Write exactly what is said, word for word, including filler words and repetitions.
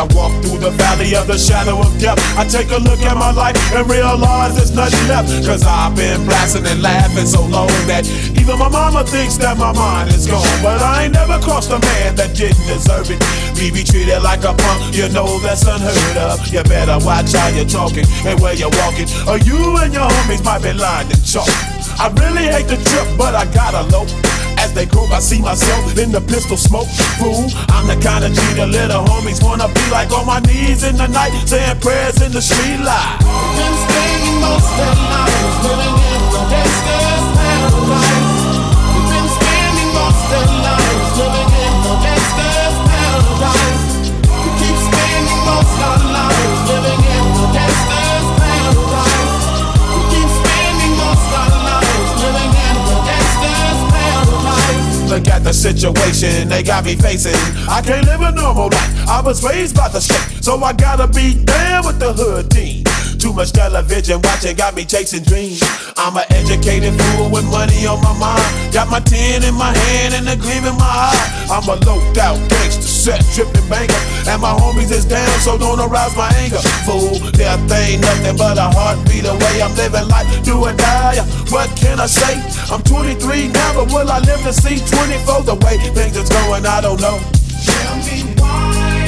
I walk through the valley of the shadow of death, I take a look at my life and realize there's nothing left. Cause I've been blasting and laughing so long that even my mama thinks that my mind is gone. But I ain't never crossed a man that didn't deserve it. Me be treated like a punk, you know that's unheard of. You better watch how you're talking and where you're walking, or you and your homies might be lined in chalk. I really hate the trip, but I gotta low. As they grow, I see myself in the pistol smoke. Fool, I'm the kind of G the little homies wanna be like, on my knees in the night, saying prayers in the street light. Been spending most of their lives living in the gangster's paradise. We've been spending most of their lives living in the gangster's paradise. We keep spending most of our lives living in the gangster's paradise. We keep spending most of our lives living in the gangster's paradise. Look at the situation they got me facing. I can't live a normal life. I was raised by the state, so I gotta be down with the hood team. Too much television watching got me chasing dreams. I'm an educated fool with money on my mind. Got my tin in my hand and a gleam in my eye. I'm a loped out gangster, set tripping banker, and my homies is down, so don't arouse my anger. Fool, death ain't nothing but a heartbeat away. I'm living life, do or die. What can I say? I'm twenty-three now, but will I live to see twenty-four? The way things is going, I don't know. Tell me why.